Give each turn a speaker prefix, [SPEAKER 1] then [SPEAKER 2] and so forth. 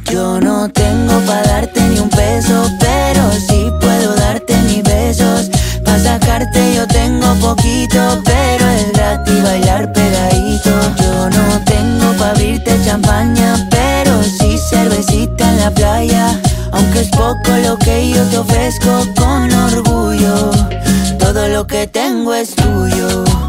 [SPEAKER 1] Yo no tengo pa' darte ni un peso, pero sí puedo darte mis besos. Pa' sacarte yo tengo poquito, pero es gratis bailar pegadito. Yo no tengo pa' abrirte champaña, pero sí cervecita en la playa. Aunque es poco lo que yo te ofrezco con orgullo, todo lo que tengo es tuyo.